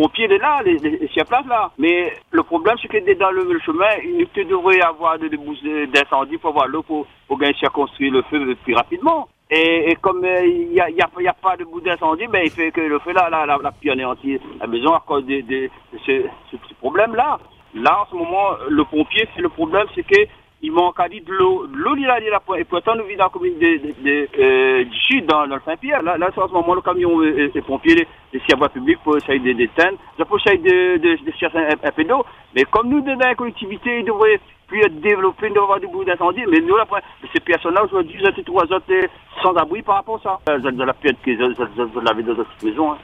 pompiers est là, les sur place là. Mais le problème, c'est que dans le chemin, il devrait y avoir des bouches d'incendie pour avoir l'eau pour gagner circonscrire le feu plus rapidement. Et comme il y a pas de bout d'incendie, ben il fait que le feu là, la pu anéantir la maison à cause de ce problème là. Là, en ce moment, le pompier, c'est le problème, c'est que il manque à dire de l'eau. L'eau, il a dit la point. Et pourtant, nous vivons dans la commune du Sud, dans le Saint-Pierre. Là, en ce moment, le camion est pompier, les services publics pour essayer d'éteindre. Pour essayer de chercher un peu d'eau. Mais comme nous, dans la collectivité, il devrait plus être développé, il devrait avoir du bout d'incendie. Mais nous, ces personnes-là, aujourd'hui, ils ont trois autres sans abri par rapport à ça. Je l'avais dans notre maison.